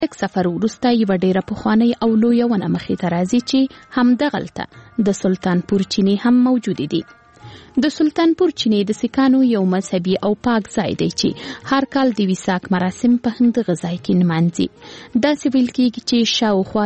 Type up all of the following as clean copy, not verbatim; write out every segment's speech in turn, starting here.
یک سفر وروسته یوه ډیره پخوانۍ او لویه ونه مخې ته راځي چې همدغلته د سلطانپور چینې هم موجودې دي. د سلطانپور چینې د سیکانو یو مذهبي او پاک ځای دی چې هر کال د ویساک مراسم په همدغه ځای کې نمانځي. داسې ویل کېږي چې شاوخوا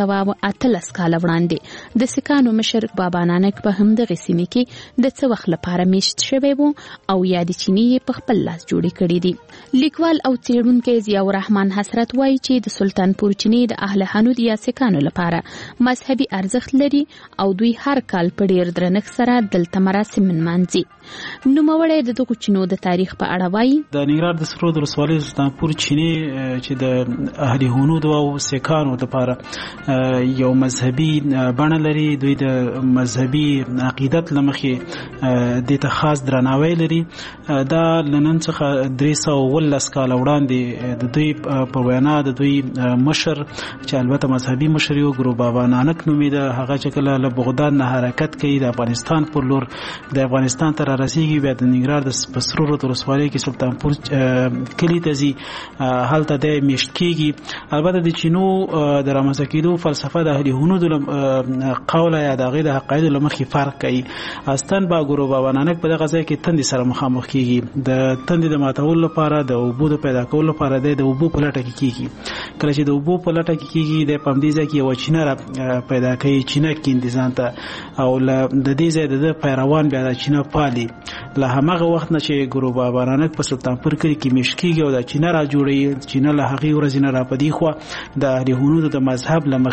318 کاله وړاندې د سیکانو مشر بابا نانک په همدغه سیمې کې د څه وخت لپاره میشت شوی و او یا د چینې په خپل لاس جوړې کړې دي. لیکوال او څېړونکی ضیاء الرحمن حسرت وایي چې د سلطانپور چینې د اهل حنود یا سیکانو لپاره مذهبي ارزښت لري او دوی هر کال په ډېر درنښت سره دلته مراسم نمانځي. نوموړی د دغو چینو د تاریخ په اړه وایي. د ننګرهار د سرود ولسوالۍ سلطانپور چینې چې د اهل حنود او سیکانو لپاره یو مذهبي بڼه لري. دوی د مذهبي عقیدت له مخې دې ته خاص درناوی لري. دا له نن څخه 318 کاله وړاندې د دوی په وینا د دوی مشر چې البته مذهبي مشر یو ګرو بابا نانک نومیده، هغه چې کله له بغداد نه حرکت کوي د افغانستان پر لور د افغانستان ته رارسیږي، بیا د ننګرهار د سرود ولسوالۍ کې سلطانپور کلي ته ځي، هلته دی میشت کېږي. البته د چینو د رامنځته کېدو فلسفه د اهل حنود قوله یا د هغې د عقایدو له مخې فرق کوي. اصلاً با ګرو بابا نانک په دغه ځای کې تندې سره مخامخ کېږي. د تندې د ماتولو لپاره د اوبو د پیدا کولو لپاره دی د اوبو په لټه کې کېږي. کله چې د اوبو په لټه کې کېږي دی په همدې ځای کې یوه چینه را پیدا کوي، چینه کیندي ځان ته، او د دې ځای د پیروان بیا د چینه پالي. له همغه وخت نه چې ګرو بابا نانک په سلطانپور کې میشت کېږي او د چینه را جوړوي، چینه له هغې ورځې نه را په دې خوا د اهل حنودو د مذهب له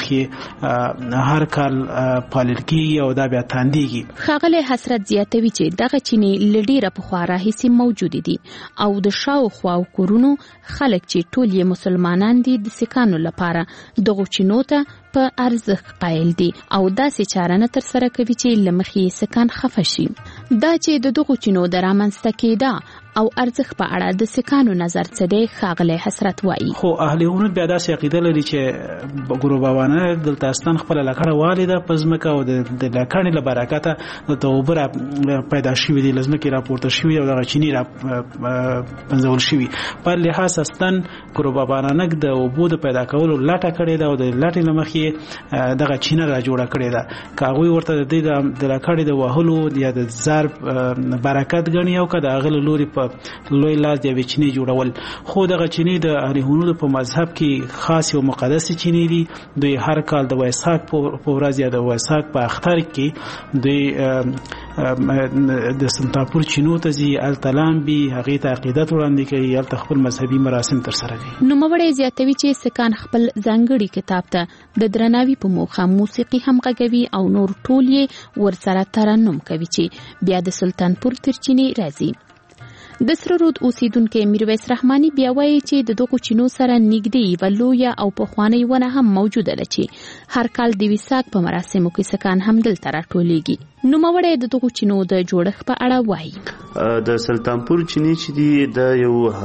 مخې هر کال پالل کېږي او دا بیا تاندېږي. ښاغلی حسرت زیاتوي چې دغه چینې له ډېره پخوا راهیسې موجودې دي او د شاوخوا کورونو خلک چې ټول یې مسلمانان دي د سیکانو لپاره دغو چینو ته په ارزښت قایل دي او داسې چاره نه ترسره کوي چې له مخې سیکان خفه شي. دا چې د دغو چینو د رامنځته کېدا او ارزښت په اړه د سیکانو نظر څه دی، ښاغلی حسرت وایي. خو اهل حنود بیا داسې عقیده لري چې ګرو بابا نانک دلته اصلاً خپله لکړه والیده په ځمکه او د لکړې له برکته دلته اوبه را پیدا شوي دي، له ځمکې راپورته شوي او دغه چینې را پنځول شوي. په لحاظ اصلاً ګرو بابا نانک د اوبو د پیدا کولو لټه کړې ده او د لټې له مخې دغه چینه را جوړه کړې ده. که هغوی ورته د دې د لکړې د وهلو یا د ضرب برکت ګڼي او که د هغه له لوري په لوی لاس د یوې چینې جوړول. خو دغه چینې د اهل حنودو په مذهب کې خاص او مقدسې چینې دي. دوی هر کال د ویساک په ورځ یا د ویساک په اختر کې دوی د سلطانپور چینو ته ځي، هلته لامبي، هغې ته عقیدت وړاندې کوي، هلته خپل مذهبي مراسم ترسره کوي. نوموړی زیاتوي چې سیکان خپل ځانګړي کتاب ته د درناوي په موخه موسیقي هم غږوي او نور ټول یې ورسره ترنم کوي چې بیا د سلطانپور تر چینې راځي. د سره رود اوسیدونکی میرویس رحماني بیا وایي چې د دغو چینو سره نږدې یوه لویه او پخوانۍ ونه هم موجوده ده چې هر کال د ویساک په مراسمو کې سیکان هم دلته راټولیږي. نوموړی د دغو چینو د جوړښت په اړه وایي. د سلطانپور چینې چې دي د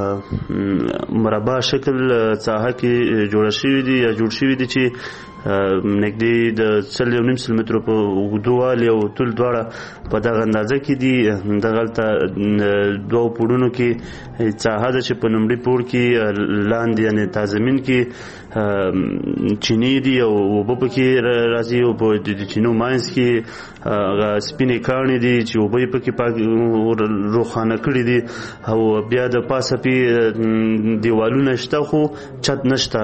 یو مربع شکل ساحه کې جوړ شوي دي یا جوړ شوي دي چې نږدې د 3.5 مترو په اوږدوالي او طول دواړه په دغه اندازه کې دي. دغلته دوه پوړونو کې ساحه ده چې په لومړي پوړ کې لاندې یعنې تازمین کې چینې دي او اوبه پکې راځي او په د چینو منځ کې هغه سپینې کاڼې دي چې اوبه یې پکې روښانه کړي دي او بیا د پاسه پې دیوالونه شته خو چت نشته.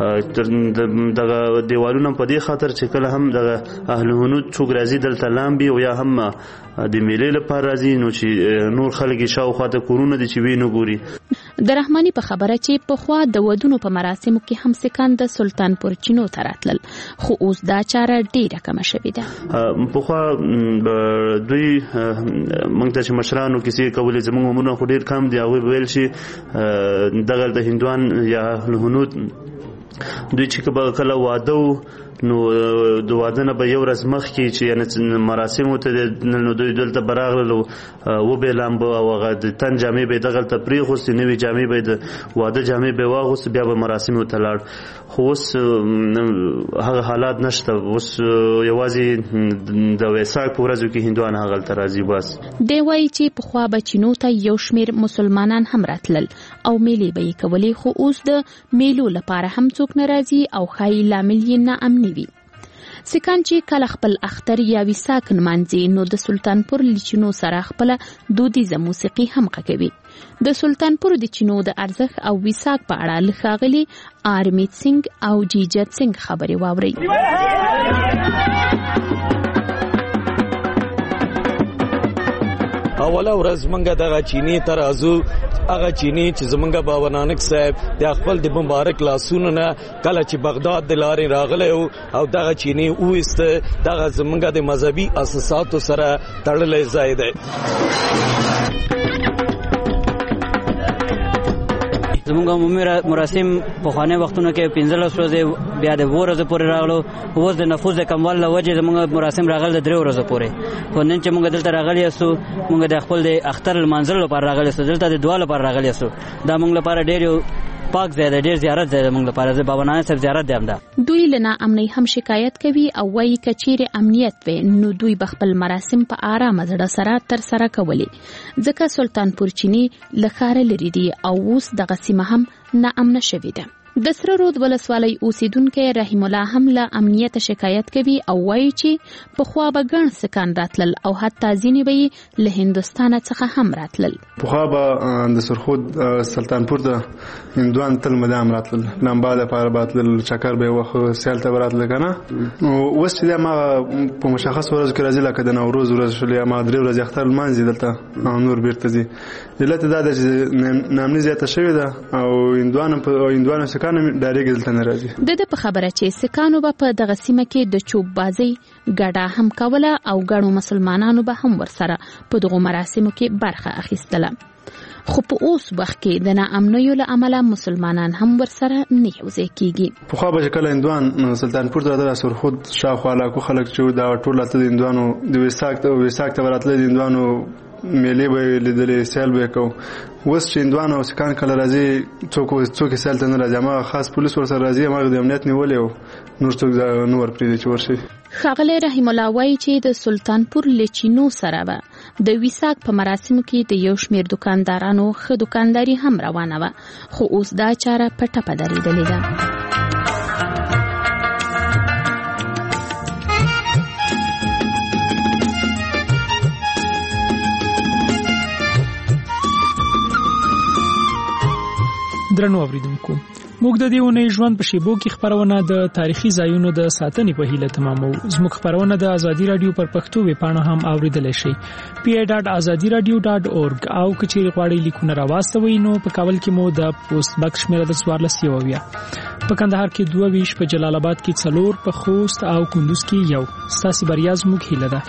دغه دیوالونه په دې خاطر چې کله هم دغه اهل حنود څوک راځي دلته لامبي او یا هم د میلې لپاره راځي نو چې نور خلک یې شاوخوا ته کورونه دي چې وینو ګوري. د رحماني په خبره چې پخوا د ودونو په مراسمو کې هم سیکان د سلطانپور چینو ته راتلل، خو اوس دا چاره ډیره کمه شوې ده. پخوا دوی موږ ته چې مشرانو کیسې کولې، زموږ عمرونه خو ډېر کم دي، هغوی به ویل چې دغه د هندوان یا اهل حنود دوی چې کله واده نو د واده نه به یو ورځ مخکې چې یعنې مراسمو ته نو دوی دلته به راغلل وبېلام به او هغه د تن جامې به یې دغلته پرېښوستې نوې جامې به یې د واده جامې به یې واغوستې بیا به مراسمو ته لاړ خو اوس هغه حالات نشته اوس یوازې د ویساک په ورځو کې هندوان هغلته راځي بس دی وایي چې پخوا به چینو ته یو شمېر مسلمانان هم راتلل او میلې به یې کولې خو اوس د میلو لپاره هم څوک نه راځي او ښایي لامل یې ناامني وي سیکان چې کله خپل اختر یا ویساک نمانځي نو د سلطانپور له چینو سره خپله دودیزه موسیقي هم غږوي د سلطانپور د چینو د ارزښت او ویساک په اړه له ښاغلي آرمیت سنگ او جیجت سنگ خبرې واورئ اوله ورځ منګه دغه چینی ته راځو هغه چینی چې زمونږ بابا نانک صاحب د خپل د مبارک لاسونو نه کله چې بغداد د لارې راغلی او دغه چینی وایسته دغه زمونږ د مذهبي اساساتو سره تړلی ځای دی زمونږ عمومي مراسم پخواني وختونو کې 15 ورځې بیا د 2 ورځې پورې راغلو اوس د نفوذ کموال له وجې زمونږ مراسم راغل د 3 ورځې پورې خو نن چې مونږ دلته راغلي یو مونږ د خپل د اختر المنزل لپاره راغلي یو دلته د دعا لپاره راغلي یو دا مونږ لپاره ډېر پاک ځای دی ډېر زیارت ځای دی مونږ لپاره د بابا نانک صاحب زیارت دی هم ده دوی له ناامنۍ هم شکایت کوي او وایي که چیرې امنیت وي نو دوی به خپل مراسم په آرامه زړه سره ترسره کولی ځکه سلطانپور چینی له ښاره لرې دي او اوس دغه سیمه هم ناامنه شوې ده د سره رود ولسوالۍ اوسیدونکی رحیم الله هم له امنیت شکایت کوي او وایي چې پخوا به ګڼ سکان راتلل او حتی ځینې به یې له هندوستانه څخه هم راتلل پخوا به د سرخود سلطانپور ته هندوان تل مدام راتلل لمبا دپاره به راتلل چکر به یې وخت سیال ته به راتلل که نه نو اوس چې دی هماغه په مشخص ورځو کې راځي لکه د نوروز ورځ شولې هماغه 3 ورځې اختر لمانځي دلته نور بیرته ځي علت یې دا ده چې ناامني زیاته شوې ده او هندوانو سکانو ډایرکټ دلته نه راځي د ده په خبره چې سکانو به په دغه سیمه کې د چوب بازۍ ګډه هم کوله او ګڼو مسلمانانو به هم ورسره په دغو مراسمو کې برخه اخیستله خو په اوس وخت کې د ناامنیو له امله مسلمانان هم ورسره نه یوځای کیږي پخوا به چې کله هندوان سلطانپور ته راتلل سرخود شاوخوا علاقو خلک چې دا ټول راته د هندوانو د ویساک ته وراتلل د هندوانو میلې به لیدلې سیل به کو اوس چې هندوان او سکان کله راځي څوک سیل ته نه راځي هغه خاص پولیس ورسره راځي هغه د امنیت نیولې او نور څوک نه ورپرېږدي چې ورشي ښاغلی رحیم الله وایي چې د سلطانپور له چینو سره به د ویساک په مراسمو کې د یو شمېر دوکاندارانو ښه دوکانداري هم روانه وه خو اوس دا چاره په ټپه درېدلې ده درنو اوریدونکو موږ د دې اونۍ ژوند په شیبو کې خبرونه د تاریخي ځایونو د ساتنې په هیله تمامو زموږ خبرونه د ازادي رادیو پر پښتو ویبپاڼه هم اوریدلای شئ pa.azadiradio.org او کچېری غواړئ لیکونه راواستوئ نو په کابل کې مو د پوسټ باکس شمیره د 14 په کندهار کې 22 په جلال آباد کې 4 په خوست او کندوز کې 1 ستاسو بریا زموږ هیله ده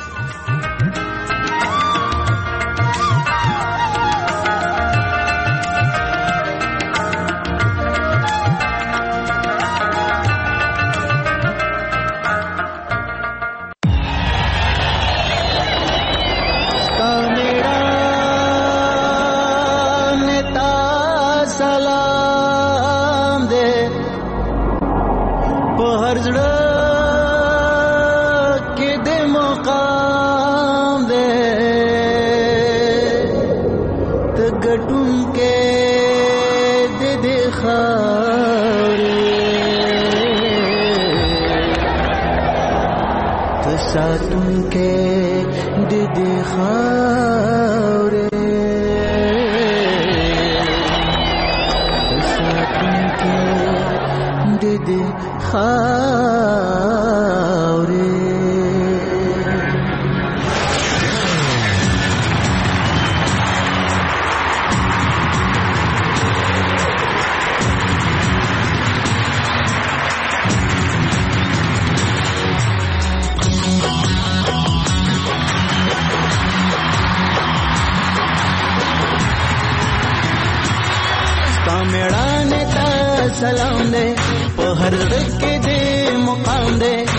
سلام دے په هر ځای کې دې مقام دے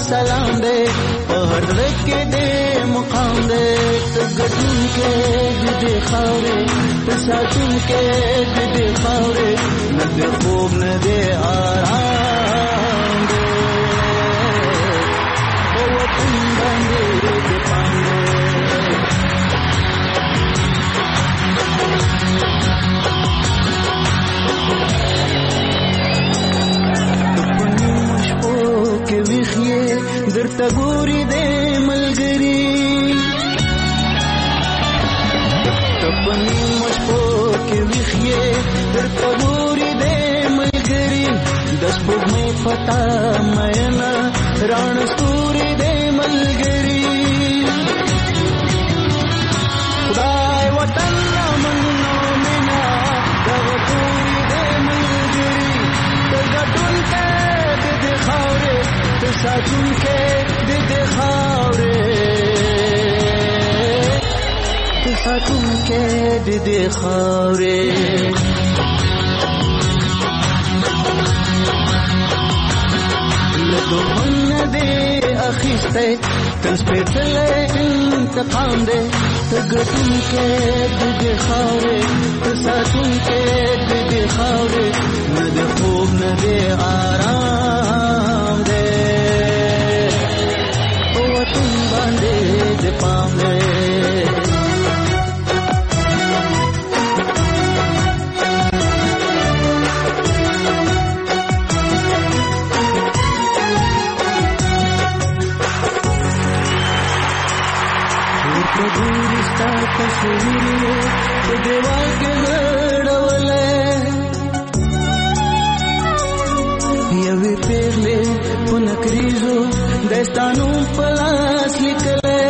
سلام دے پہر لکے دے مقام دے تگتن کے دے خاورے تساتن کے دے خاورے ندے خوب ندے آرام دے بوتن باندے دے پاندے درته ګوري د ملګری تپنی مشپو کې ویخې درته ګوري د ملګری د سپوږمۍ پتا مېنا ران ستوري د ملګری خدای وطن منو مینا د ګوري د ملګری د ګټون کې د خاورې ساتون کے دے خاورے ساتون کے دے خاورے لدوهن دے اخیستے تنسپیتل انتقام دے تگتون کے دے خاورے ساتون کے دے خاورے ندے خوب ندے آرام دے تم باندے دے پامے گورستا تصویر دیوال کے لڑولے یوی پیغلے پنکریزو دستانو پلاس لکلے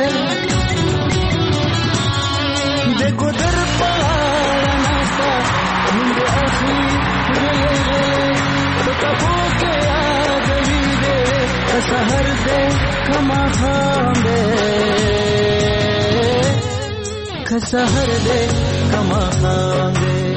دیکھو در پاڑا ناستا مندے آخری گلے تو کپو کے آگوی دے سہر دے کما خام دے سہر دے کما خام دے